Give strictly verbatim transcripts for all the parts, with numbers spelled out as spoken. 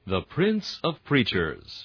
The Prince of Preachers.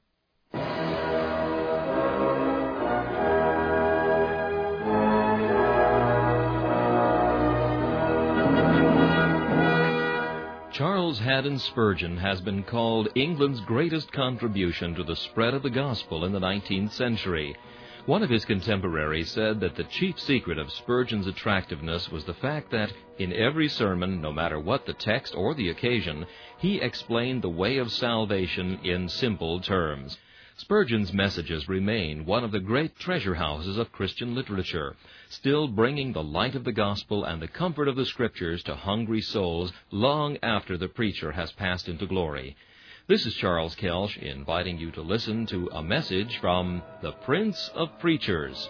Charles Haddon Spurgeon has been called England's greatest contribution to the spread of the gospel in the nineteenth century. One of his contemporaries said that the chief secret of Spurgeon's attractiveness was the fact that, in every sermon, no matter what the text or the occasion, he explained the way of salvation in simple terms. Spurgeon's messages remain one of the great treasure houses of Christian literature, still bringing the light of the gospel and the comfort of the Scriptures to hungry souls long after the preacher has passed into glory. This is Charles Kelsch inviting you to listen to a message from the Prince of Preachers.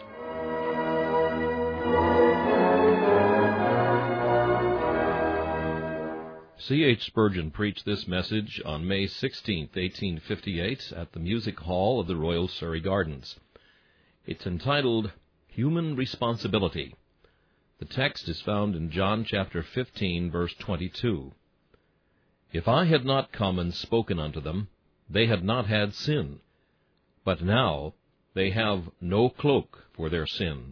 C H Spurgeon preached this message on May sixteenth, eighteen fifty-eight, at the Music Hall of the Royal Surrey Gardens. It's entitled, Human Responsibility. The text is found in John chapter fifteen, verse twenty-two. If I had not come and spoken unto them, they had not had sin. But now they have no cloak for their sin.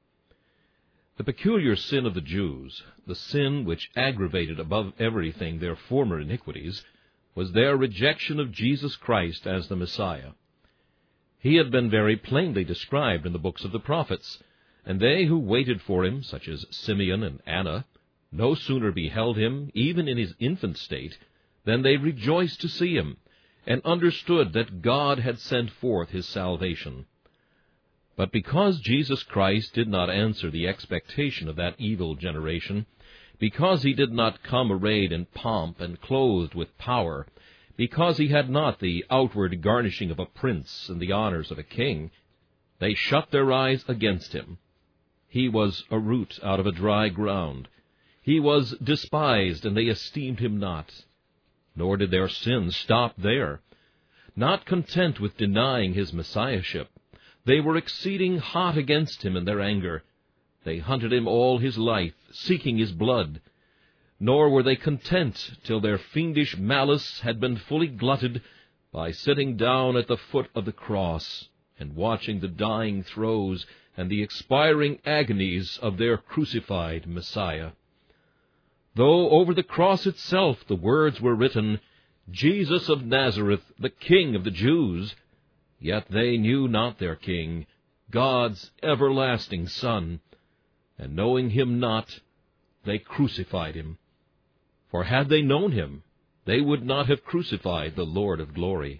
The peculiar sin of the Jews, the sin which aggravated above everything their former iniquities, was their rejection of Jesus Christ as the Messiah. He had been very plainly described in the books of the prophets, and they who waited for him, such as Simeon and Anna, no sooner beheld him, even in his infant state, than they rejoiced to see him, and understood that God had sent forth his salvation. But because Jesus Christ did not answer the expectation of that evil generation, because he did not come arrayed in pomp and clothed with power, because he had not the outward garnishing of a prince and the honors of a king, they shut their eyes against him. He was a root out of a dry ground. He was despised, and they esteemed him not. Nor did their sins stop there. Not content with denying his messiahship, they were exceeding hot against him in their anger. They hunted him all his life, seeking his blood. Nor were they content till their fiendish malice had been fully glutted by sitting down at the foot of the cross and watching the dying throes and the expiring agonies of their crucified Messiah. Though over the cross itself the words were written, Jesus of Nazareth, the King of the Jews, yet they knew not their King, God's everlasting Son, and knowing him not, they crucified him. For had they known him, they would not have crucified the Lord of glory.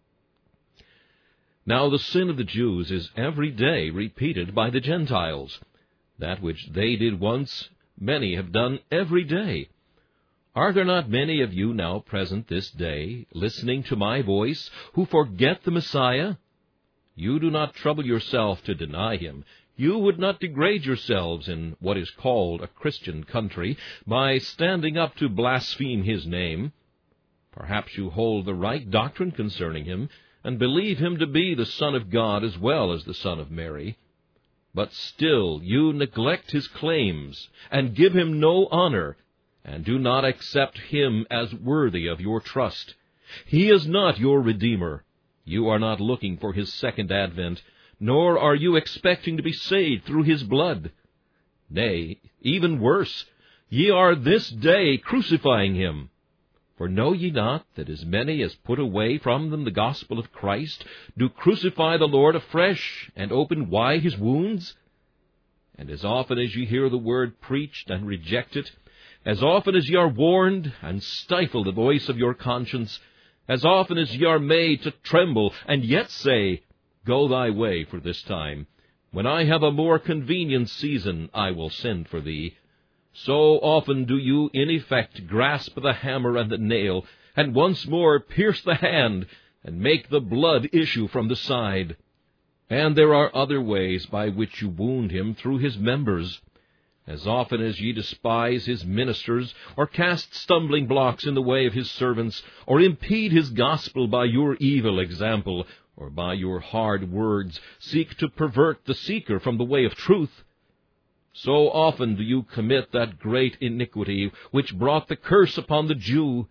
Now the sin of the Jews is every day repeated by the Gentiles. That which they did once, many have done every day. Are there not many of you now present this day, listening to my voice, who forget the Messiah? You do not trouble yourself to deny him. You would not degrade yourselves in what is called a Christian country by standing up to blaspheme his name. Perhaps you hold the right doctrine concerning him, and believe him to be the Son of God as well as the Son of Mary. But still you neglect his claims, and give him no honor, and do not accept him as worthy of your trust. He is not your Redeemer. You are not looking for his second advent, nor are you expecting to be saved through his blood. Nay, even worse, ye are this day crucifying him. For know ye not that as many as put away from them the gospel of Christ do crucify the Lord afresh, and open wide his wounds? And as often as ye hear the word preached and reject it, as often as ye are warned and stifle the voice of your conscience, as often as ye are made to tremble, and yet say, Go thy way for this time. When I have a more convenient season, I will send for thee. So often do you in effect grasp the hammer and the nail, and once more pierce the hand, and make the blood issue from the side. And there are other ways by which you wound him through his members. As often as ye despise his ministers, or cast stumbling blocks in the way of his servants, or impede his gospel by your evil example, or by your hard words seek to pervert the seeker from the way of truth, so often do you commit that great iniquity which brought the curse upon the Jew,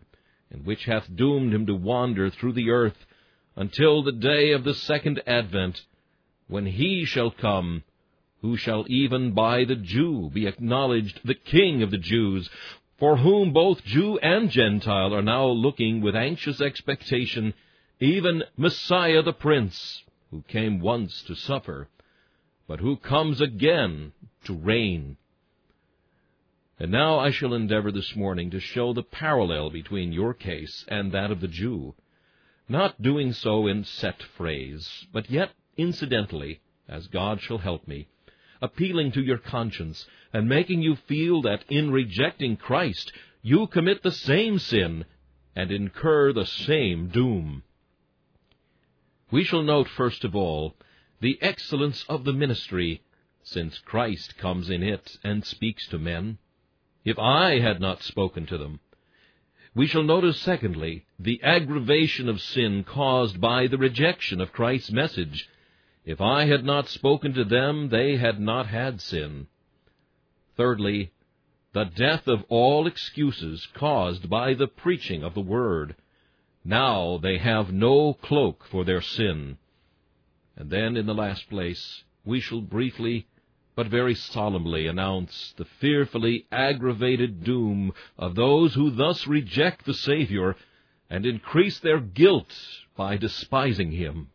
and which hath doomed him to wander through the earth until the day of the second advent, when he shall come, who shall even by the Jew be acknowledged the King of the Jews, for whom both Jew and Gentile are now looking with anxious expectation, even Messiah the Prince, who came once to suffer, but who comes again to reign. And now I shall endeavor this morning to show the parallel between your case and that of the Jew, not doing so in set phrase, but yet incidentally, as God shall help me, appealing to your conscience and making you feel that in rejecting Christ you commit the same sin and incur the same doom. We shall note, first of all, the excellence of the ministry, since Christ comes in it and speaks to men. If I had not spoken to them. We shall notice, secondly, the aggravation of sin caused by the rejection of Christ's message. If I had not spoken to them, they had not had sin. Thirdly, the death of all excuses caused by the preaching of the Word. Now they have no cloak for their sin. And then, in the last place, we shall briefly but very solemnly announce the fearfully aggravated doom of those who thus reject the Savior and increase their guilt by despising Him.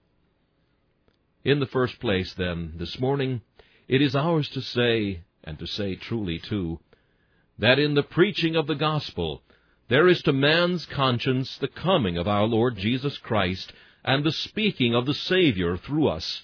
In the first place, then, this morning, it is ours to say, and to say truly too, that in the preaching of the gospel there is to man's conscience the coming of our Lord Jesus Christ and the speaking of the Savior through us.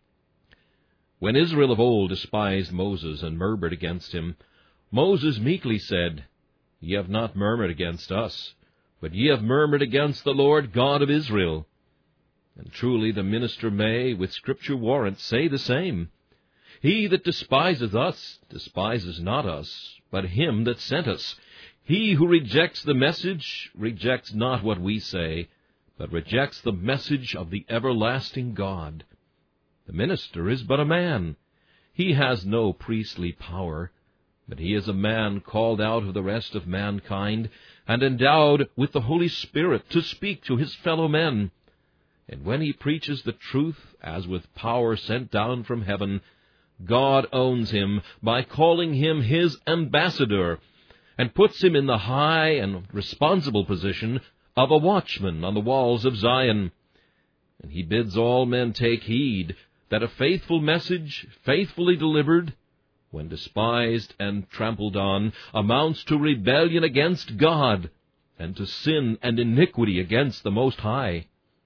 When Israel of old despised Moses and murmured against him, Moses meekly said, Ye have not murmured against us, but ye have murmured against the Lord God of Israel. And truly the minister may, with Scripture warrant, say the same. He that despiseth us despises not us, but him that sent us. He who rejects the message rejects not what we say, but rejects the message of the everlasting God. The minister is but a man. He has no priestly power, but he is a man called out of the rest of mankind, and endowed with the Holy Spirit to speak to his fellow men. And when he preaches the truth, as with power sent down from heaven, God owns him by calling him his ambassador, and puts him in the high and responsible position of a watchman on the walls of Zion. And he bids all men take heed that a faithful message, faithfully delivered, when despised and trampled on, amounts to rebellion against God, and to sin and iniquity against the Most High.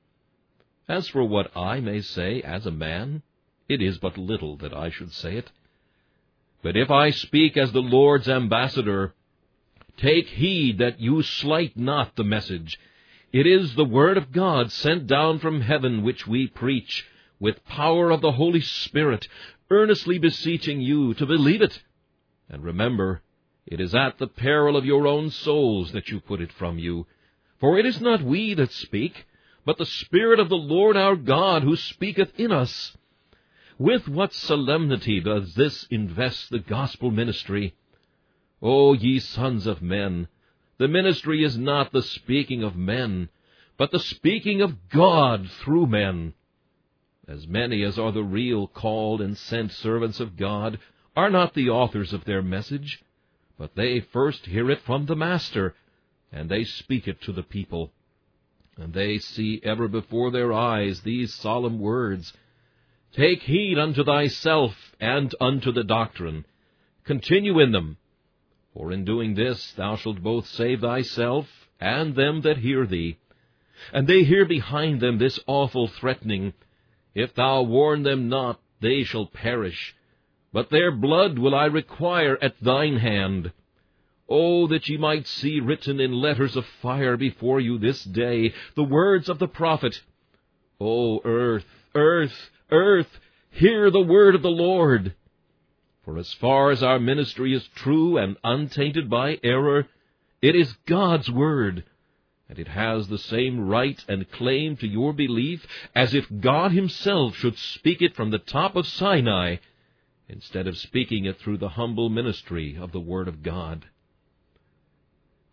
As for what I may say as a man, it is but little that I should say it. But if I speak as the Lord's ambassador, take heed that you slight not the message. It is the word of God sent down from heaven which we preach, with power of the Holy Spirit, earnestly beseeching you to believe it. And remember, it is at the peril of your own souls that you put it from you. For it is not we that speak, but the Spirit of the Lord our God, who speaketh in us. With what solemnity does this invest the gospel ministry! O ye sons of men, the ministry is not the speaking of men, but the speaking of God through men. As many as are the real called and sent servants of God are not the authors of their message, but they first hear it from the Master, and they speak it to the people. And they see ever before their eyes these solemn words, Take heed unto thyself and unto the doctrine. Continue in them. For in doing this thou shalt both save thyself and them that hear thee. And they hear behind them this awful threatening, If thou warn them not, they shall perish. But their blood will I require at thine hand. Oh, that ye might see written in letters of fire before you this day the words of the prophet. O earth, earth, earth, hear the word of the Lord. For as far as our ministry is true and untainted by error, it is God's word, and it has the same right and claim to your belief as if God himself should speak it from the top of Sinai, instead of speaking it through the humble ministry of the Word of God.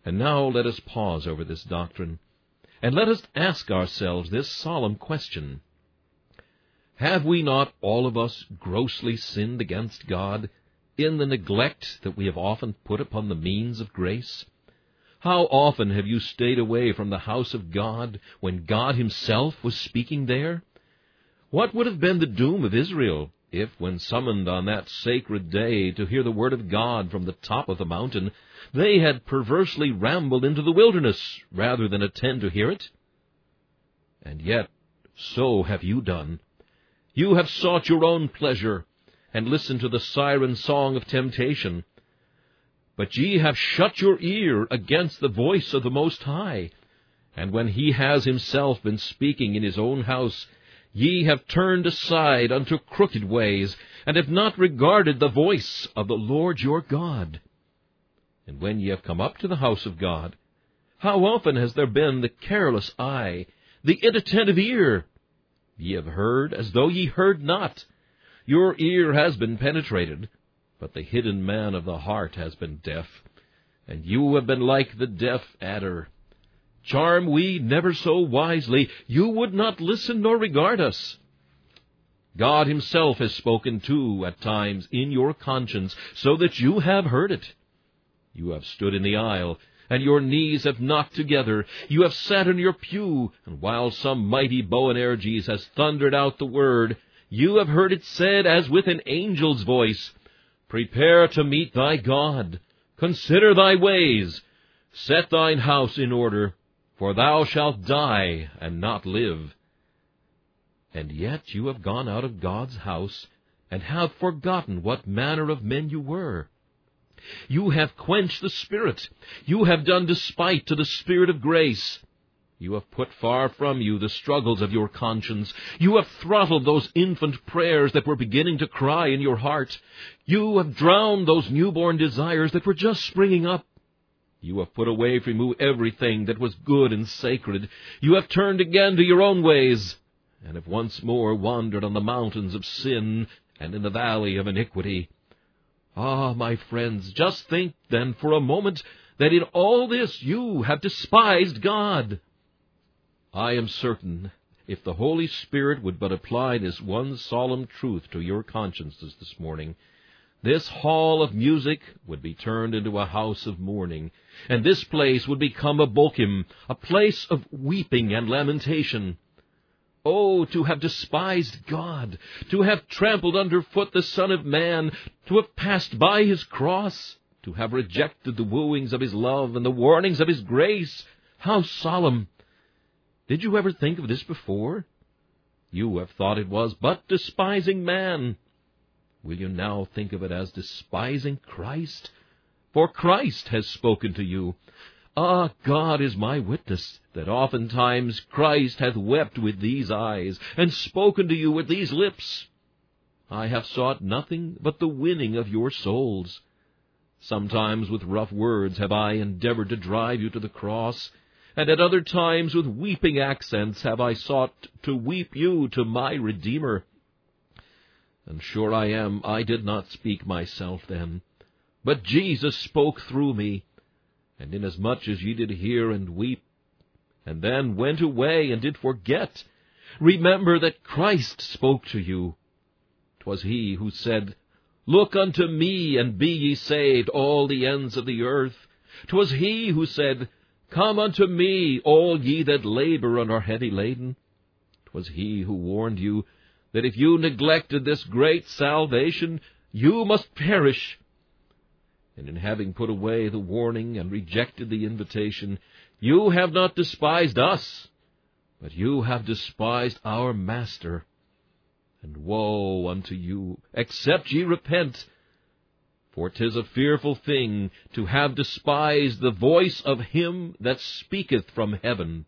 And now let us pause over this doctrine, and let us ask ourselves this solemn question. Have we not all of us grossly sinned against God in the neglect that we have often put upon the means of grace? How often have you stayed away from the house of God when God himself was speaking there? What would have been the doom of Israel if, when summoned on that sacred day to hear the word of God from the top of the mountain, they had perversely rambled into the wilderness rather than attend to hear it? And yet, so have you done. You have sought your own pleasure, and listened to the siren song of temptation. But ye have shut your ear against the voice of the Most High, and when he has himself been speaking in his own house, ye have turned aside unto crooked ways, and have not regarded the voice of the Lord your God. And when ye have come up to the house of God, how often has there been the careless eye, the inattentive ear? Ye have heard as though ye heard not. Your ear has been penetrated, but the hidden man of the heart has been deaf, and you have been like the deaf adder. Charm we never so wisely, you would not listen nor regard us. God himself has spoken too at times in your conscience, so that you have heard it. You have stood in the aisle, and your knees have knocked together. You have sat in your pew, and while some mighty Boanerges has thundered out the word, you have heard it said as with an angel's voice, Prepare to meet thy God. Consider thy ways. Set thine house in order, for thou shalt die and not live. And yet you have gone out of God's house, and have forgotten what manner of men you were. You have quenched the Spirit. You have done despite to the Spirit of grace. You have put far from you the struggles of your conscience. You have throttled those infant prayers that were beginning to cry in your heart. You have drowned those newborn desires that were just springing up. You have put away from you everything that was good and sacred. You have turned again to your own ways, and have once more wandered on the mountains of sin and in the valley of iniquity. Ah, my friends, just think then for a moment that in all this you have despised God. I am certain, if the Holy Spirit would but apply this one solemn truth to your consciences this morning, this hall of music would be turned into a house of mourning, and this place would become a bochim, a place of weeping and lamentation. Oh, to have despised God, to have trampled underfoot the Son of Man, to have passed by his cross, to have rejected the wooings of his love and the warnings of his grace. How solemn! Did you ever think of this before? You have thought it was but despising man. Will you now think of it as despising Christ? For Christ has spoken to you. Ah, God is my witness, that oftentimes Christ hath wept with these eyes, and spoken to you with these lips. I have sought nothing but the winning of your souls. Sometimes with rough words have I endeavored to drive you to the cross, and at other times with weeping accents have I sought to weep you to my Redeemer. And sure I am, I did not speak myself then, but Jesus spoke through me. And inasmuch as ye did hear and weep, and then went away and did forget, remember that Christ spoke to you. 'Twas he who said, Look unto me, and be ye saved, all the ends of the earth. 'Twas he who said, Come unto me, all ye that labor and are heavy laden. 'Twas he who warned you that if you neglected this great salvation, you must perish. And in having put away the warning and rejected the invitation, you have not despised us, but you have despised our Master. And woe unto you, except ye repent, for 'tis a fearful thing to have despised the voice of him that speaketh from heaven.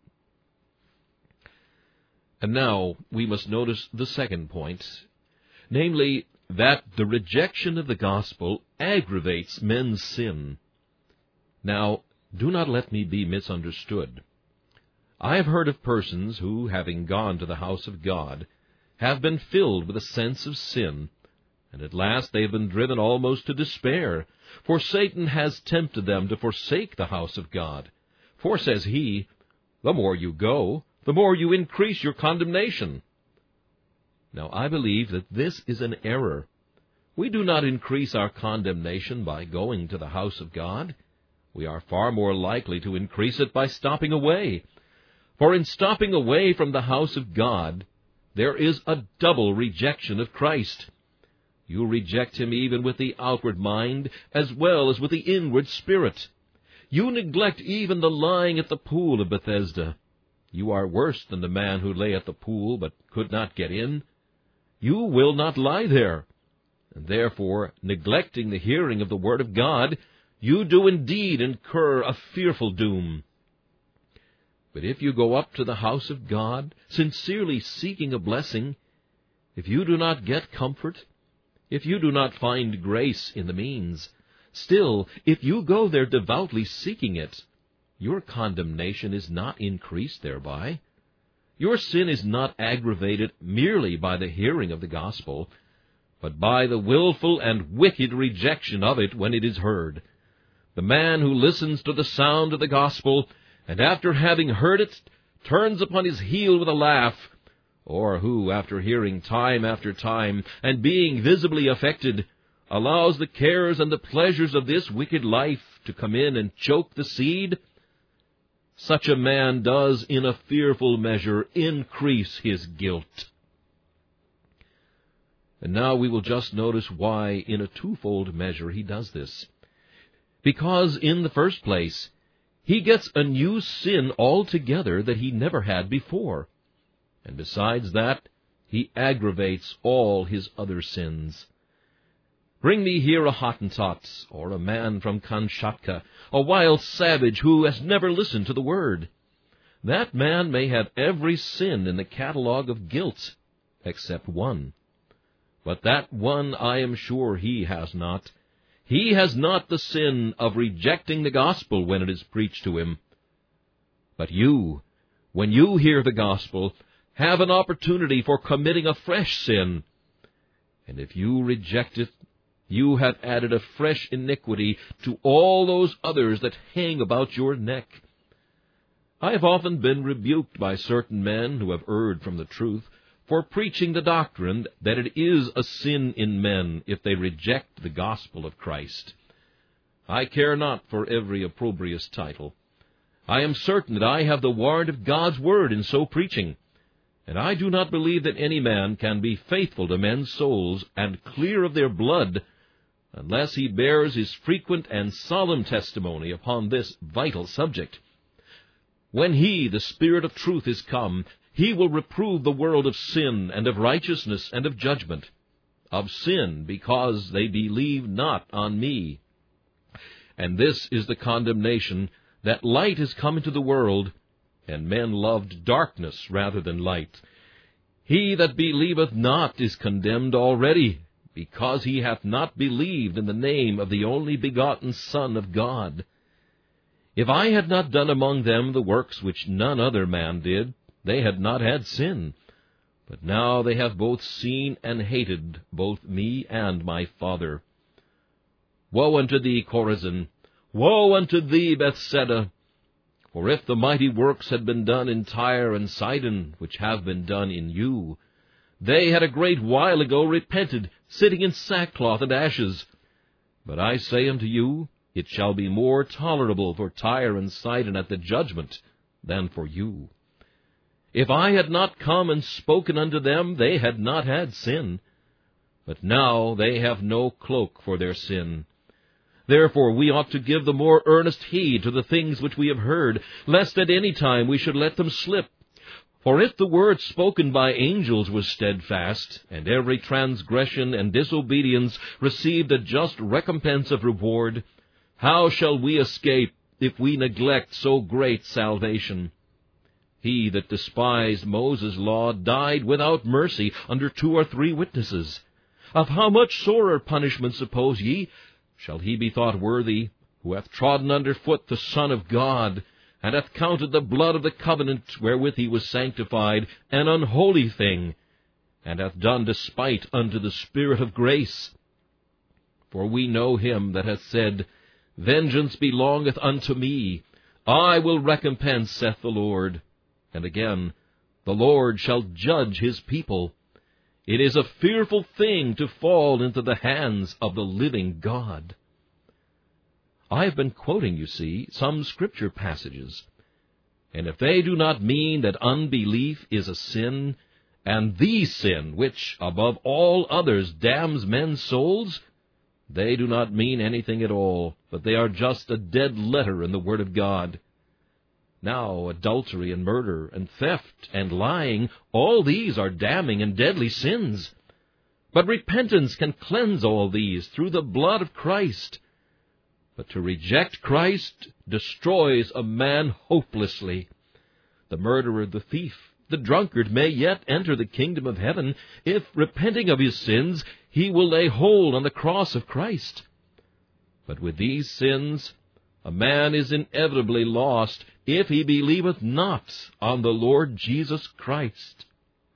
And now we must notice the second point, namely, that the rejection of the gospel aggravates men's sin. Now, do not let me be misunderstood. I have heard of persons who, having gone to the house of God, have been filled with a sense of sin, and at last they have been driven almost to despair. For Satan has tempted them to forsake the house of God. For, says he, the more you go, the more you increase your condemnation. Now I believe that this is an error. We do not increase our condemnation by going to the house of God. We are far more likely to increase it by stopping away. For in stopping away from the house of God, there is a double rejection of Christ. You reject him even with the outward mind, as well as with the inward spirit. You neglect even the lying at the pool of Bethesda. You are worse than the man who lay at the pool, but could not get in. You will not lie there. And therefore, neglecting the hearing of the word of God, you do indeed incur a fearful doom. But if you go up to the house of God, sincerely seeking a blessing, if you do not get comfort, if you do not find grace in the means, still, if you go there devoutly seeking it, your condemnation is not increased thereby. Your sin is not aggravated merely by the hearing of the gospel, but by the willful and wicked rejection of it when it is heard. The man who listens to the sound of the gospel, and after having heard it, turns upon his heel with a laugh, or who, after hearing time after time, and being visibly affected, allows the cares and the pleasures of this wicked life to come in and choke the seed, such a man does in a fearful measure increase his guilt. And now we will just notice why in a twofold measure he does this. Because, in the first place, he gets a new sin altogether that he never had before. And besides that, he aggravates all his other sins. Bring me here a Hottentot, or a man from Kamchatka, a wild savage who has never listened to the word. That man may have every sin in the catalogue of guilt, except one. But that one I am sure he has not. He has not the sin of rejecting the gospel when it is preached to him. But you, when you hear the gospel, have an opportunity for committing a fresh sin. And if you reject it, you have added a fresh iniquity to all those others that hang about your neck. I have often been rebuked by certain men who have erred from the truth for preaching the doctrine that it is a sin in men if they reject the gospel of Christ. I care not for every opprobrious title. I am certain that I have the warrant of God's word in so preaching, and I do not believe that any man can be faithful to men's souls and clear of their blood unless he bears his frequent and solemn testimony upon this vital subject. When he, the Spirit of truth, is come, he will reprove the world of sin and of righteousness and of judgment. Of sin, because they believe not on me. And this is the condemnation, that light is come into the world, and men loved darkness rather than light. He that believeth not is condemned already, because he hath not believed in the name of the only begotten Son of God. If I had not done among them the works which none other man did, they had not had sin. But now they have both seen and hated both me and my Father. Woe unto thee, Chorazin! Woe unto thee, Bethsaida! For if the mighty works had been done in Tyre and Sidon, which have been done in you, they had a great while ago repented, sitting in sackcloth and ashes. But I say unto you, it shall be more tolerable for Tyre and Sidon at the judgment than for you. If I had not come and spoken unto them, they had not had sin. But now they have no cloak for their sin. Therefore we ought to give the more earnest heed to the things which we have heard, lest at any time we should let them slip. For if the word spoken by angels was steadfast, and every transgression and disobedience received a just recompense of reward, how shall we escape if we neglect so great salvation? He that despised Moses' law died without mercy under two or three witnesses. Of how much sorer punishment, suppose ye, shall he be thought worthy, who hath trodden under foot the Son of God, and hath counted the blood of the covenant wherewith he was sanctified an unholy thing, and hath done despite unto the Spirit of grace. For we know him that hath said, Vengeance belongeth unto me, I will recompense, saith the Lord. And again, the Lord shall judge his people. It is a fearful thing to fall into the hands of the living God. I have been quoting, you see, some Scripture passages, and if they do not mean that unbelief is a sin, and the sin which, above all others, damns men's souls, they do not mean anything at all, but they are just a dead letter in the Word of God. Now, adultery and murder and theft and lying, all these are damning and deadly sins. But repentance can cleanse all these through the blood of Christ. But to reject Christ destroys a man hopelessly. The murderer, the thief, the drunkard may yet enter the kingdom of heaven if, repenting of his sins, he will lay hold on the cross of Christ. But with these sins, a man is inevitably lost if he believeth not on the Lord Jesus Christ.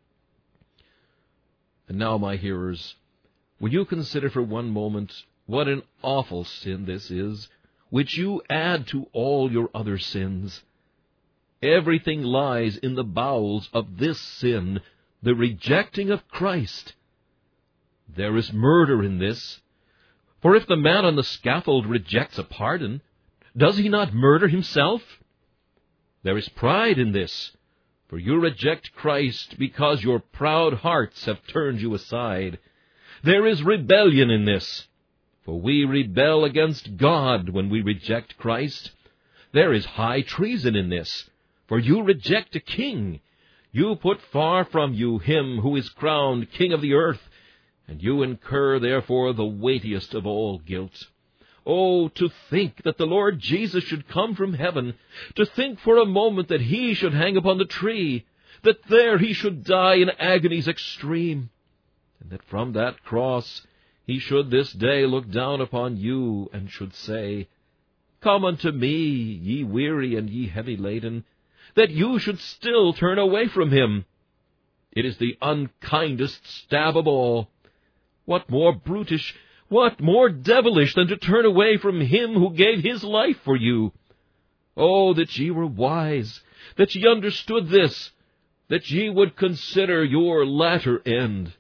And now, my hearers, will you consider for one moment what an awful sin this is, which you add to all your other sins? Everything lies in the bowels of this sin, the rejecting of Christ. There is murder in this, for if the man on the scaffold rejects a pardon, does he not murder himself? There is pride in this, for you reject Christ because your proud hearts have turned you aside. There is rebellion in this, for we rebel against God when we reject Christ. There is high treason in this, for you reject a king. You put far from you him who is crowned King of the earth, and you incur therefore the weightiest of all guilt. Oh, to think that the Lord Jesus should come from heaven, to think for a moment that he should hang upon the tree, that there he should die in agonies extreme, and that from that cross he should this day look down upon you and should say, Come unto me, ye weary and ye heavy laden, that you should still turn away from him. It is the unkindest stab of all. What more brutish, what more devilish than to turn away from him who gave his life for you? Oh, that ye were wise, that ye understood this, that ye would consider your latter end.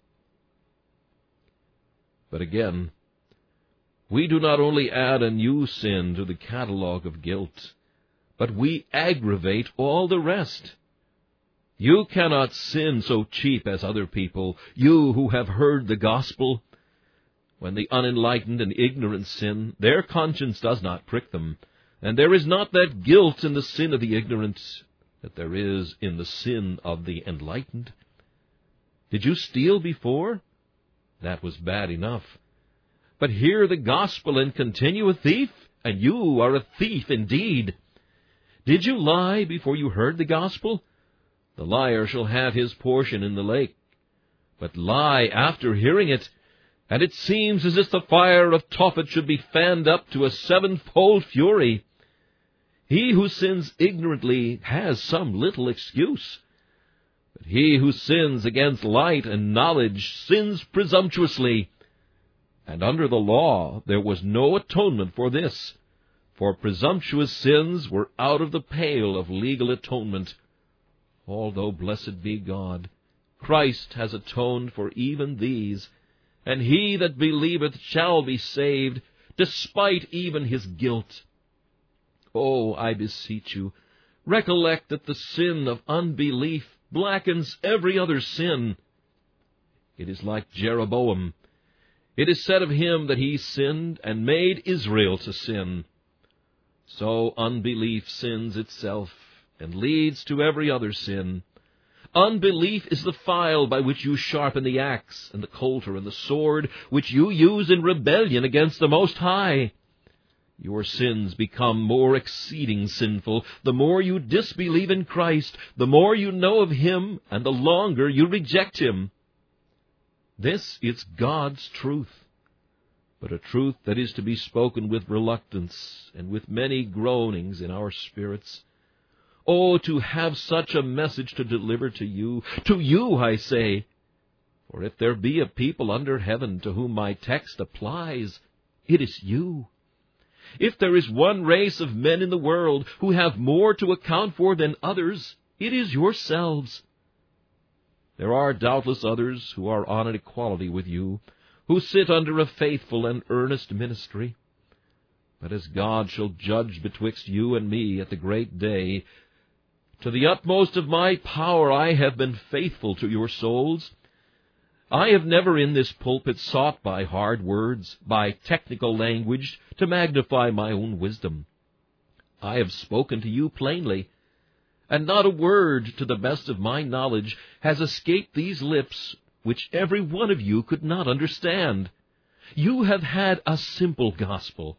But again, we do not only add a new sin to the catalogue of guilt, but we aggravate all the rest. You cannot sin so cheap as other people, you who have heard the gospel. When the unenlightened and ignorant sin, their conscience does not prick them, and there is not that guilt in the sin of the ignorant that there is in the sin of the enlightened. Did you steal before? That was bad enough. But hear the gospel and continue a thief, and you are a thief indeed. Did you lie before you heard the gospel? The liar shall have his portion in the lake. But lie after hearing it, and it seems as if the fire of Tophet should be fanned up to a sevenfold fury. He who sins ignorantly has some little excuse, but he who sins against light and knowledge sins presumptuously. And under the law there was no atonement for this, for presumptuous sins were out of the pale of legal atonement. Although, blessed be God, Christ has atoned for even these, and he that believeth shall be saved, despite even his guilt. Oh, I beseech you, recollect that the sin of unbelief blackens every other sin. It is like Jeroboam. It is said of him that he sinned and made Israel to sin. So unbelief sins itself and leads to every other sin. Unbelief is the file by which you sharpen the axe and the coulter and the sword, which you use in rebellion against the Most High. Your sins become more exceeding sinful the more you disbelieve in Christ, the more you know of him, and the longer you reject him. This is God's truth, but a truth that is to be spoken with reluctance and with many groanings in our spirits. Oh, to have such a message to deliver to you, to you, I say, For if there be a people under heaven to whom my text applies, it is you. If there is one race of men in the world who have more to account for than others, it is yourselves. There are doubtless others who are on an equality with you, who sit under a faithful and earnest ministry. But as God shall judge betwixt you and me at the great day, to the utmost of my power I have been faithful to your souls. I have never in this pulpit sought by hard words, by technical language, to magnify my own wisdom. I have spoken to you plainly, and not a word, to the best of my knowledge, has escaped these lips which every one of you could not understand. You have had a simple gospel.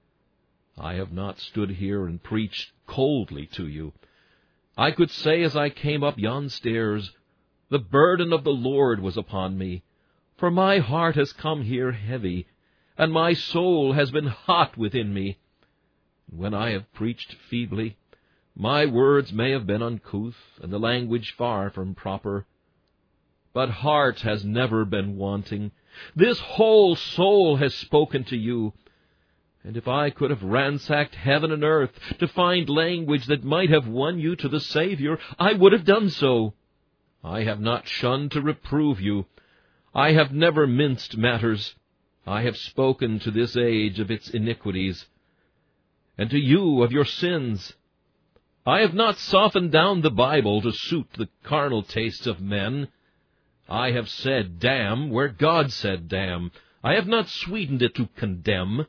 I have not stood here and preached coldly to you. I could say as I came up yon stairs, the burden of the Lord was upon me, for my heart has come here heavy, and my soul has been hot within me. When I have preached feebly, my words may have been uncouth, and the language far from proper. But heart has never been wanting. This whole soul has spoken to you. And if I could have ransacked heaven and earth to find language that might have won you to the Savior, I would have done so. I have not shunned to reprove you. I have never minced matters. I have spoken to this age of its iniquities, and to you of your sins. I have not softened down the Bible to suit the carnal tastes of men. I have said damn where God said damn. I have not sweetened it to condemn.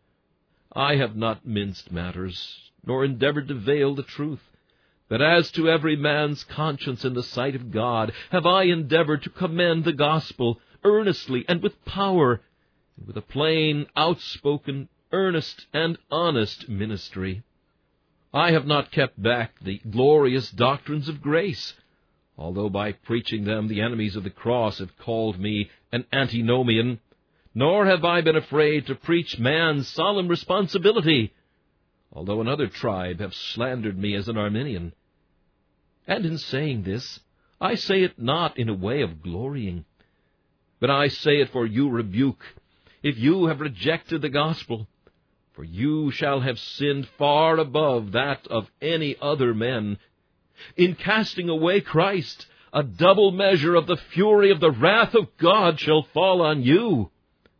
I have not minced matters, nor endeavored to veil the truth. But as to every man's conscience in the sight of God, have I endeavored to commend the gospel earnestly and with power, and with a plain, outspoken, earnest, and honest ministry. I have not kept back the glorious doctrines of grace, although by preaching them the enemies of the cross have called me an antinomian, nor have I been afraid to preach man's solemn responsibility, although another tribe have slandered me as an Arminian. And in saying this, I say it not in a way of glorying, but I say it for your rebuke, if you have rejected the gospel. For you shall have sinned far above that of any other men. In casting away Christ, a double measure of the fury of the wrath of God shall fall on you.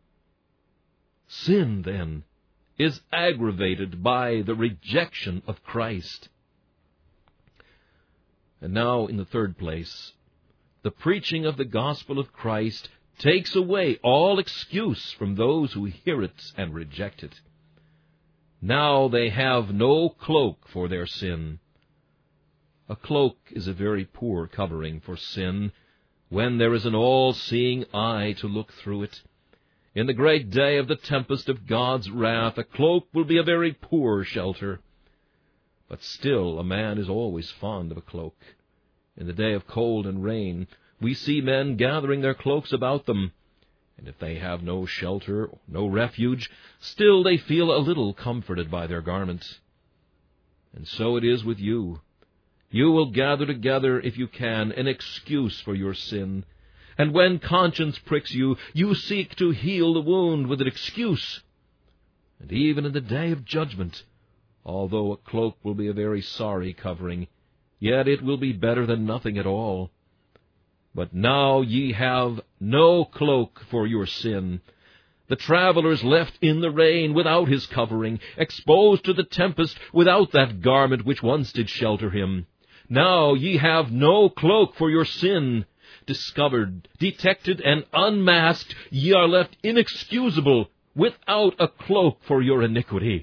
Sin, then, is aggravated by the rejection of Christ. And now, in the third place, the preaching of the gospel of Christ takes away all excuse from those who hear it and reject it. Now they have no cloak for their sin. A cloak is a very poor covering for sin, when there is an all-seeing eye to look through it. In the great day of the tempest of God's wrath, a cloak will be a very poor shelter. But still a man is always fond of a cloak. In the day of cold and rain, we see men gathering their cloaks about them, and if they have no shelter, no refuge, still they feel a little comforted by their garments. And so it is with you. You will gather together, if you can, an excuse for your sin. And when conscience pricks you, you seek to heal the wound with an excuse. And even in the day of judgment, although a cloak will be a very sorry covering, yet it will be better than nothing at all. But now ye have no cloak for your sin. The traveler is left in the rain without his covering, exposed to the tempest without that garment which once did shelter him. Now ye have no cloak for your sin. Discovered, detected, and unmasked, ye are left inexcusable, without a cloak for your iniquity.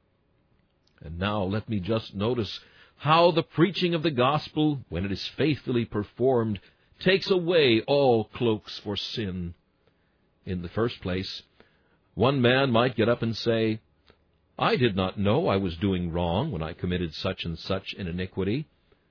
And now let me just notice how the preaching of the gospel, when it is faithfully performed, takes away all cloaks for sin. In the first place, one man might get up and say, I did not know I was doing wrong when I committed such and such an iniquity.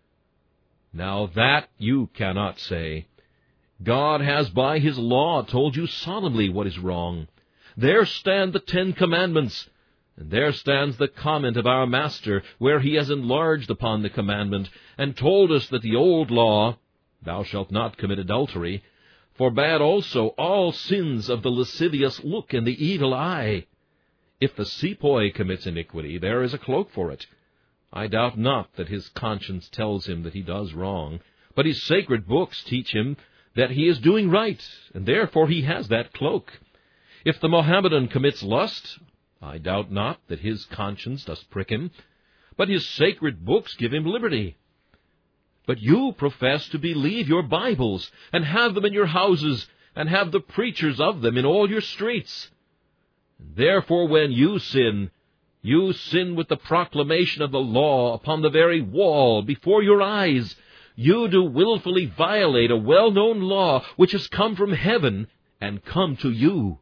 Now that you cannot say. God has by his law told you solemnly what is wrong. There stand the Ten Commandments, and there stands the comment of our Master, where he has enlarged upon the commandment, and told us that the old law, thou shalt not commit adultery, forbade also all sins of the lascivious look and the evil eye. If the sepoy commits iniquity, there is a cloak for it. I doubt not that his conscience tells him that he does wrong, but his sacred books teach him that he is doing right, and therefore he has that cloak. If the Mohammedan commits lust, I doubt not that his conscience does prick him, but his sacred books give him liberty. But you profess to believe your Bibles, and have them in your houses, and have the preachers of them in all your streets. And therefore when you sin, you sin with the proclamation of the law upon the very wall before your eyes. You do willfully violate a well-known law which has come from heaven and come to you.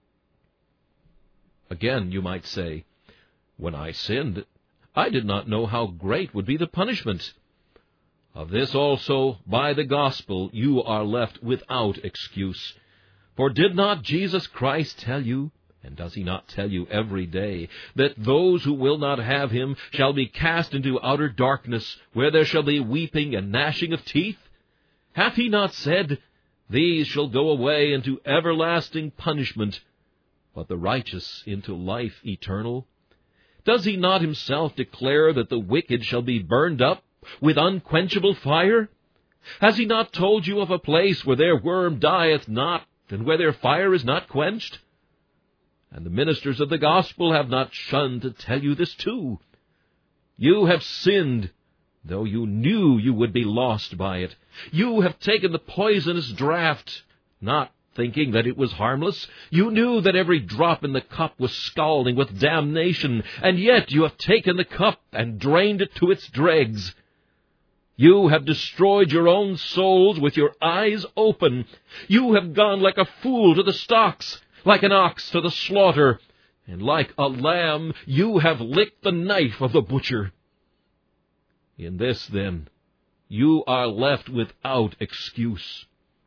Again, you might say, when I sinned, I did not know how great would be the punishment. Of this also, by the gospel, you are left without excuse. For did not Jesus Christ tell you, and does he not tell you every day, that those who will not have him shall be cast into outer darkness, where there shall be weeping and gnashing of teeth? Hath he not said, These shall go away into everlasting punishment, but the righteous into life eternal? Does he not himself declare that the wicked shall be burned up with unquenchable fire? Has he not told you of a place where their worm dieth not, and where their fire is not quenched? And the ministers of the gospel have not shunned to tell you this too. You have sinned, though you knew you would be lost by it. You have taken the poisonous draught, not thinking that it was harmless. You knew that every drop in the cup was scalding with damnation, and yet you have taken the cup and drained it to its dregs. You have destroyed your own souls with your eyes open. You have gone like a fool to the stocks, like an ox to the slaughter, and like a lamb you have licked the knife of the butcher. In this, then, you are left without excuse.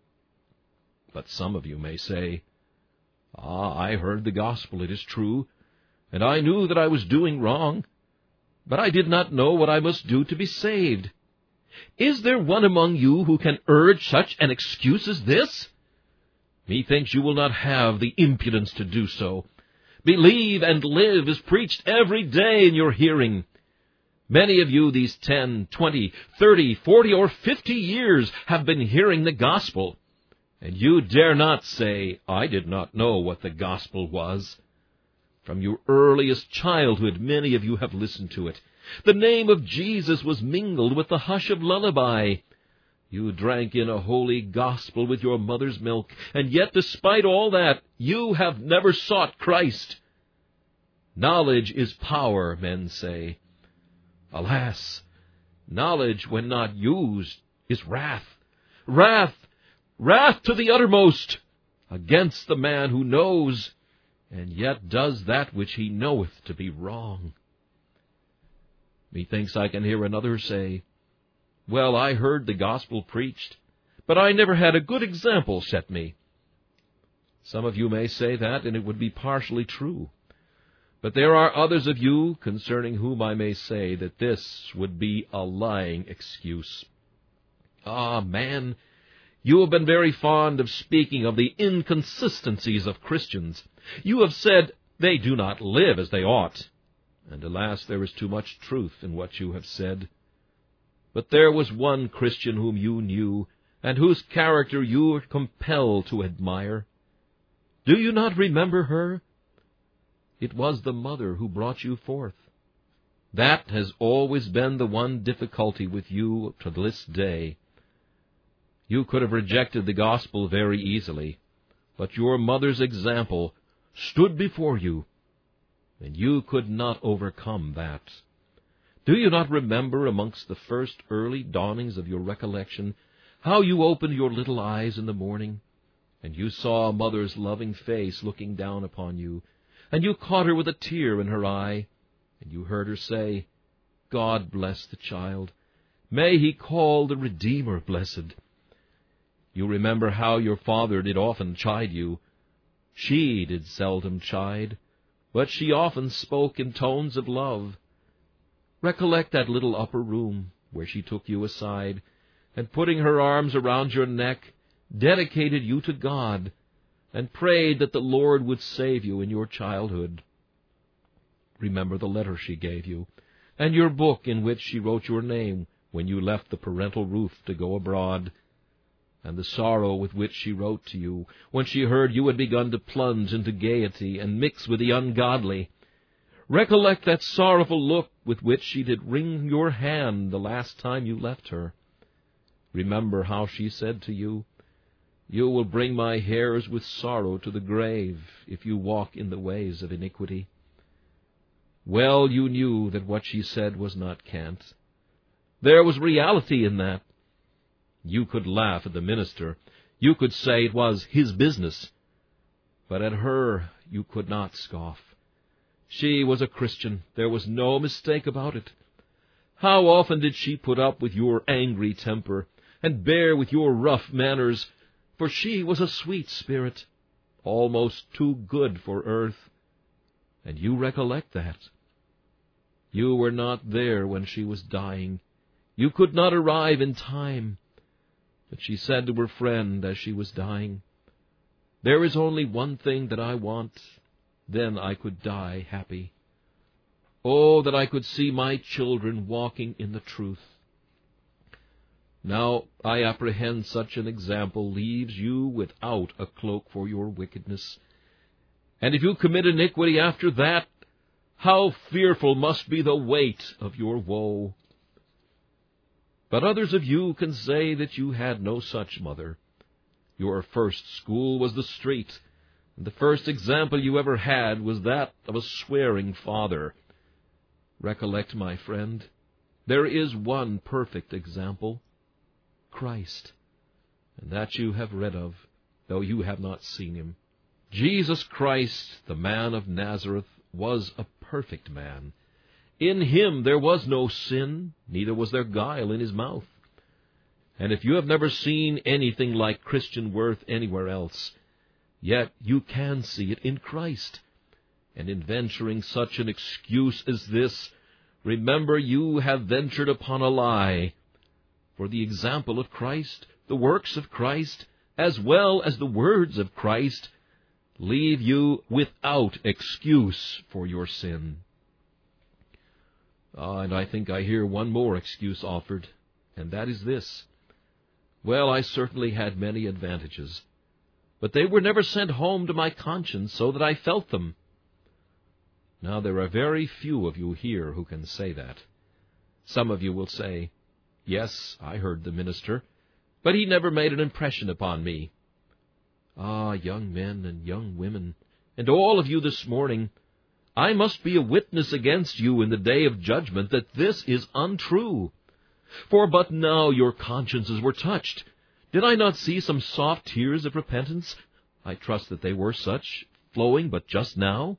But some of you may say, Ah, I heard the gospel, it is true, and I knew that I was doing wrong, but I did not know what I must do to be saved. Is there one among you who can urge such an excuse as this? Methinks you will not have the impudence to do so. Believe and live is preached every day in your hearing. Many of you these ten, twenty, thirty, forty, or fifty years have been hearing the gospel, and you dare not say, I did not know what the gospel was. From your earliest childhood, many of you have listened to it. The name of Jesus was mingled with the hush of lullaby. You drank in a holy gospel with your mother's milk, and yet despite all that, you have never sought Christ. Knowledge is power, men say. Alas, knowledge, when not used, is wrath. Wrath, wrath to the uttermost, against the man who knows, and yet does that which he knoweth to be wrong. Methinks I can hear another say, Well, I heard the gospel preached, but I never had a good example set me. Some of you may say that, and it would be partially true. But there are others of you concerning whom I may say that this would be a lying excuse. Ah, man, you have been very fond of speaking of the inconsistencies of Christians. You have said they do not live as they ought. And alas, there is too much truth in what you have said. But there was one Christian whom you knew, and whose character you were compelled to admire. Do you not remember her? It was the mother who brought you forth. That has always been the one difficulty with you to this day. You could have rejected the gospel very easily, but your mother's example stood before you, and you could not overcome that. Do you not remember amongst the first early dawnings of your recollection how you opened your little eyes in the morning, and you saw a mother's loving face looking down upon you, and you caught her with a tear in her eye, and you heard her say, God bless the child. May he call the Redeemer blessed. You remember how your father did often chide you. She did seldom chide, but she often spoke in tones of love. Recollect that little upper room where she took you aside, and putting her arms around your neck, dedicated you to God, and prayed that the Lord would save you in your childhood. Remember the letter she gave you, and your book in which she wrote your name when you left the parental roof to go abroad, and the sorrow with which she wrote to you when she heard you had begun to plunge into gaiety and mix with the ungodly. Recollect that sorrowful look with which she did wring your hand the last time you left her. Remember how she said to you, "You will bring my hairs with sorrow to the grave if you walk in the ways of iniquity." Well you knew that what she said was not cant. There was reality in that. You could laugh at the minister. You could say it was his business. But at her you could not scoff. She was a Christian. There was no mistake about it. How often did she put up with your angry temper and bear with your rough manners, for she was a sweet spirit, almost too good for earth. And you recollect that. You were not there when she was dying. You could not arrive in time. But she said to her friend as she was dying, "There is only one thing that I want, then I could die happy. Oh, that I could see my children walking in the truth." Now, I apprehend such an example leaves you without a cloak for your wickedness. And if you commit iniquity after that, how fearful must be the weight of your woe. But others of you can say that you had no such mother. Your first school was the street, and the first example you ever had was that of a swearing father. Recollect, my friend, there is one perfect example, Christ, and that you have read of, though you have not seen him. Jesus Christ, the man of Nazareth, was a perfect man. In him there was no sin, neither was there guile in his mouth. And if you have never seen anything like Christian worth anywhere else, yet you can see it in Christ. And in venturing such an excuse as this, remember you have ventured upon a lie. For the example of Christ, the works of Christ, as well as the words of Christ, leave you without excuse for your sin. Ah, and I think I hear one more excuse offered, and that is this. Well, I certainly had many advantages, but they were never sent home to my conscience so that I felt them. Now, there are very few of you here who can say that. Some of you will say, "Yes, I heard the minister, but he never made an impression upon me." Ah, young men and young women, and all of you this morning, I must be a witness against you in the day of judgment that this is untrue. For but now your consciences were touched. Did I not see some soft tears of repentance? I trust that they were such, flowing but just now.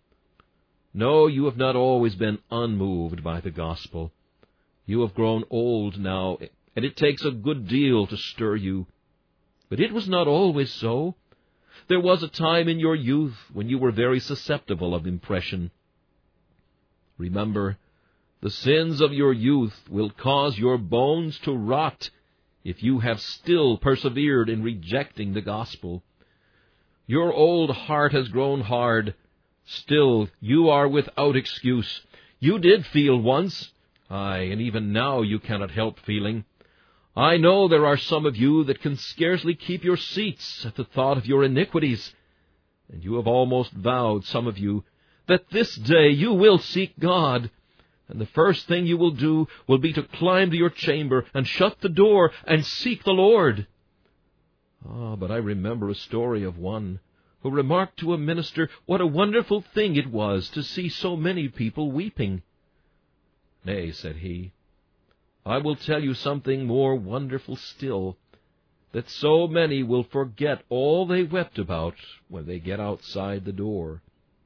No, you have not always been unmoved by the gospel. You have grown old now, and it takes a good deal to stir you. But it was not always so. There was a time in your youth when you were very susceptible of impression. Remember, the sins of your youth will cause your bones to rot if you have still persevered in rejecting the gospel. Your old heart has grown hard. Still, you are without excuse. You did feel once, aye, and even now you cannot help feeling. I know there are some of you that can scarcely keep your seats at the thought of your iniquities, and you have almost vowed, some of you, that this day you will seek God, and the first thing you will do will be to climb to your chamber and shut the door and seek the Lord. Ah, but I remember a story of one who remarked to a minister what a wonderful thing it was to see so many people weeping. "Nay," said he, "I will tell you something more wonderful still, that so many will forget all they wept about when they get outside the door.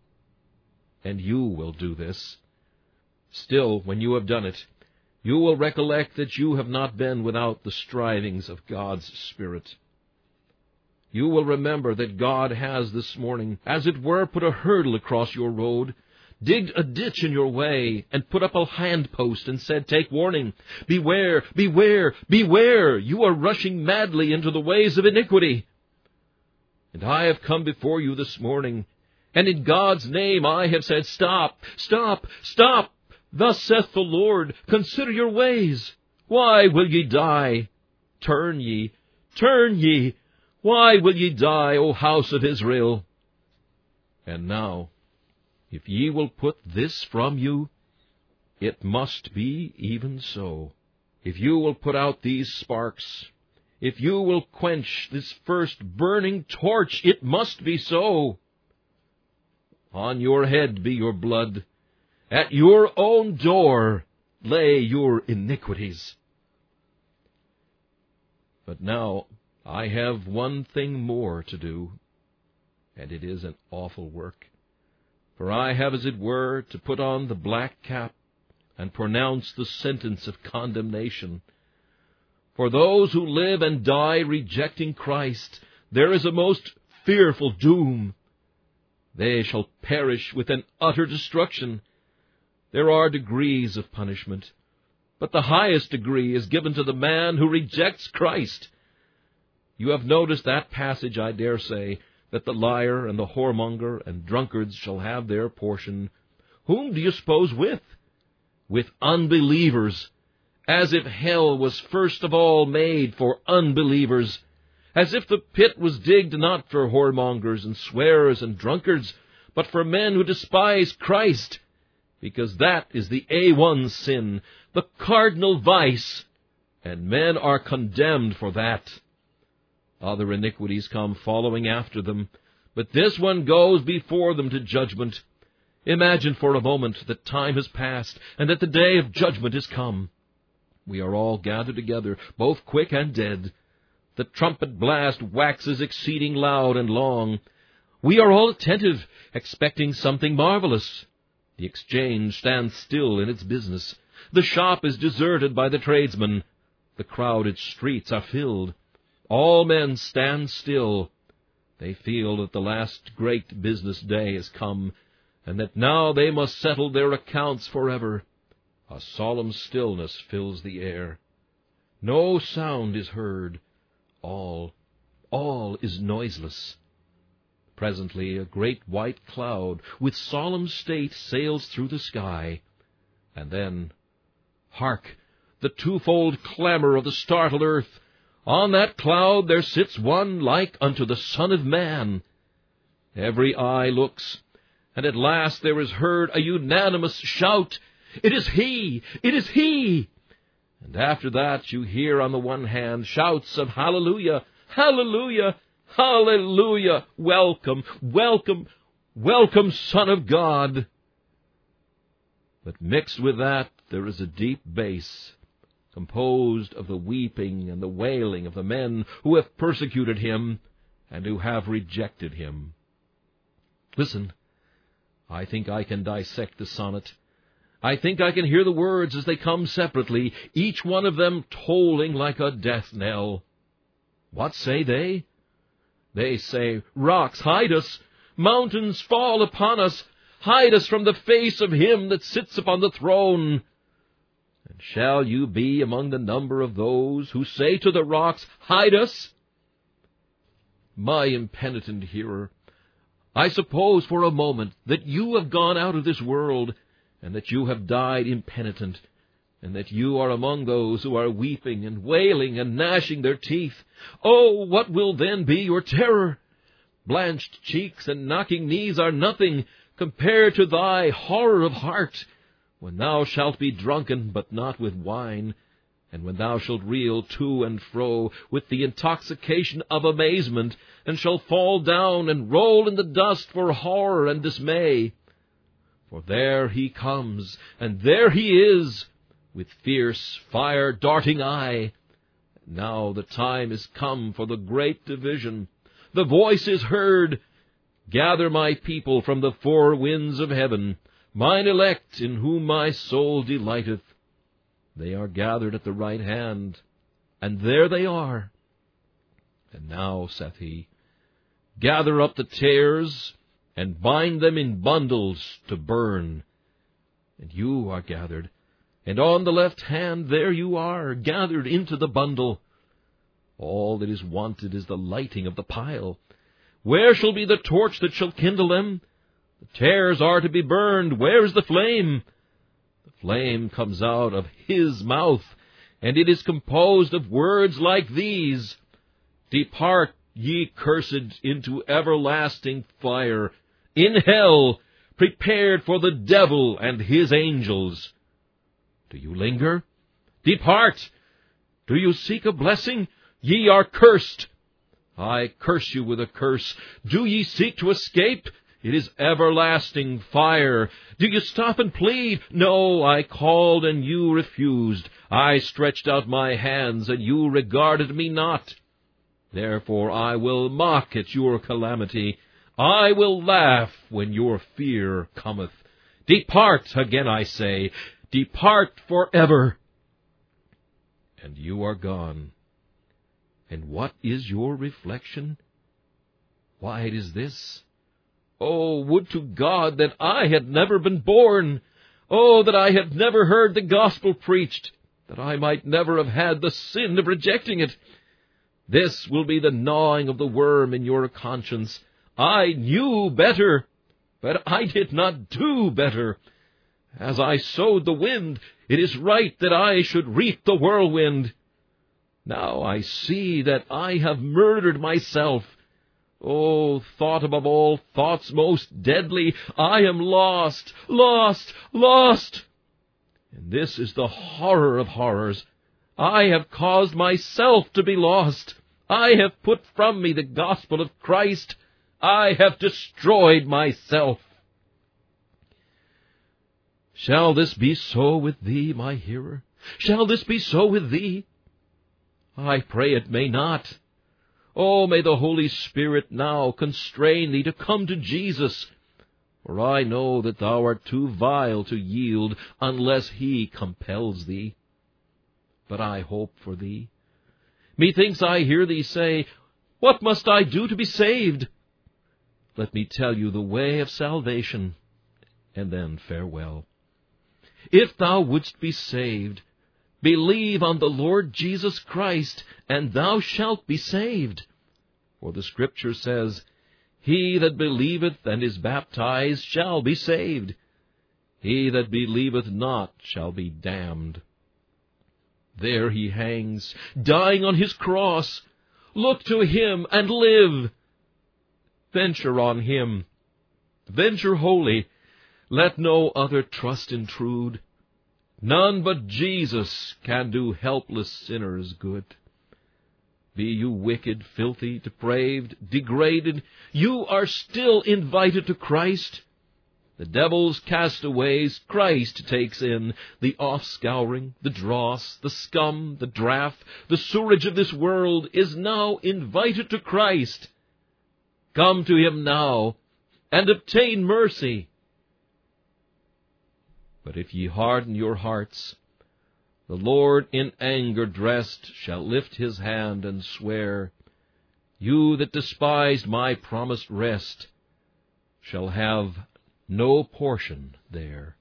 And you will do this. Still, when you have done it, you will recollect that you have not been without the strivings of God's Spirit. You will remember that God has this morning, as it were, put a hurdle across your road, digged a ditch in your way, and put up a handpost, and said, Take warning, beware, beware, beware, you are rushing madly into the ways of iniquity. And I have come before you this morning, and in God's name I have said, Stop, stop, stop, thus saith the Lord, consider your ways. Why will ye die? Turn ye, turn ye, why will ye die, O house of Israel? And now, if ye will put this from you, it must be even so. If you will put out these sparks, if you will quench this first burning torch, it must be so. On your head be your blood. At your own door lay your iniquities. But now I have one thing more to do, and it is an awful work. For I have, as it were, to put on the black cap and pronounce the sentence of condemnation. For those who live and die rejecting Christ, there is a most fearful doom. They shall perish with an utter destruction. There are degrees of punishment, but the highest degree is given to the man who rejects Christ. You have noticed that passage, I dare say, that the liar and the whoremonger and drunkards shall have their portion. Whom do you suppose with? With unbelievers, as if hell was first of all made for unbelievers, as if the pit was digged not for whoremongers and swearers and drunkards, but for men who despise Christ, because that is the A one sin, the cardinal vice, and men are condemned for that. Other iniquities come following after them, but this one goes before them to judgment. Imagine for a moment that time has passed, and that the day of judgment is come. We are all gathered together, both quick and dead. The trumpet blast waxes exceeding loud and long. We are all attentive, expecting something marvelous. The exchange stands still in its business. The shop is deserted by the tradesmen. The crowded streets are filled. All men stand still. They feel that the last great business day is come, and that now they must settle their accounts forever. A solemn stillness fills the air. No sound is heard. All, all is noiseless. Presently a great white cloud with solemn state sails through the sky. And then, hark, the twofold clamor of the startled earth. On that cloud there sits one like unto the Son of Man. Every eye looks, and at last there is heard a unanimous shout, It is he! It is he! And after that you hear on the one hand shouts of Hallelujah! Hallelujah! Hallelujah! Welcome! Welcome! Welcome, Son of God! But mixed with that there is a deep bass, composed of the weeping and the wailing of the men who have persecuted him and who have rejected him. Listen, I think I can dissect the sonnet. I think I can hear the words as they come separately, each one of them tolling like a death knell. What say they? They say, Rocks, hide us! Mountains, fall upon us! Hide us from the face of him that sits upon the throne! And shall you be among the number of those who say to the rocks, Hide us? My impenitent hearer, I suppose for a moment that you have gone out of this world, and that you have died impenitent, and that you are among those who are weeping and wailing and gnashing their teeth. Oh, what will then be your terror? Blanched cheeks and knocking knees are nothing compared to thy horror of heart, when thou shalt be drunken, but not with wine, and when thou shalt reel to and fro with the intoxication of amazement, and shall fall down and roll in the dust for horror and dismay. For there he comes, and there he is, with fierce, fire-darting eye. Now the time is come for the great division. The voice is heard, Gather my people from the four winds of heaven, mine elect, in whom my soul delighteth. They are gathered at the right hand, and there they are. And now, saith he, gather up the tares, and bind them in bundles to burn. And you are gathered, and on the left hand there you are, gathered into the bundle. All that is wanted is the lighting of the pile. Where shall be the torch that shall kindle them? The tares are to be burned. Where is the flame? The flame comes out of his mouth, and it is composed of words like these: Depart, ye cursed, into everlasting fire, in hell, prepared for the devil and his angels. Do you linger? Depart! Do you seek a blessing? Ye are cursed. I curse you with a curse. Do ye seek to escape? It is everlasting fire. Do you stop and plead? No, I called and you refused. I stretched out my hands and you regarded me not. Therefore I will mock at your calamity. I will laugh when your fear cometh. Depart, again I say, depart forever. And you are gone. And what is your reflection? Why, it is this: Oh, would to God that I had never been born! Oh, that I had never heard the gospel preached, that I might never have had the sin of rejecting it. This will be the gnawing of the worm in your conscience. I knew better, but I did not do better. As I sowed the wind, it is right that I should reap the whirlwind. Now I see that I have murdered myself. Oh, thought above all thoughts most deadly, I am lost, lost, lost. And this is the horror of horrors. I have caused myself to be lost. I have put from me the gospel of Christ. I have destroyed myself. Shall this be so with thee, my hearer? Shall this be so with thee? I pray it may not. Oh, may the Holy Spirit now constrain thee to come to Jesus, for I know that thou art too vile to yield unless he compels thee. But I hope for thee. Methinks I hear thee say, What must I do to be saved? Let me tell you the way of salvation, and then farewell. If thou wouldst be saved, believe on the Lord Jesus Christ, and thou shalt be saved. For the Scripture says, He that believeth and is baptized shall be saved. He that believeth not shall be damned. There he hangs, dying on his cross. Look to him and live. Venture on him. Venture wholly. Let no other trust intrude. None but Jesus can do helpless sinners good. Be you wicked, filthy, depraved, degraded, you are still invited to Christ. The devil's castaways Christ takes in, the offscouring, the dross, the scum, the draught, the sewerage of this world is now invited to Christ. Come to him now, and obtain mercy. But if ye harden your hearts, the Lord in anger dressed shall lift his hand and swear, You that despised my promised rest shall have no portion there.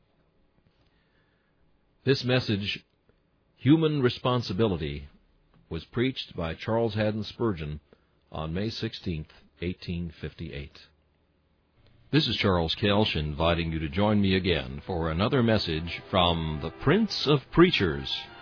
This message, Human Responsibility, was preached by Charles Haddon Spurgeon on May sixteenth, eighteen fifty-eight. This is Charles Kelsch inviting you to join me again for another message from the Prince of Preachers,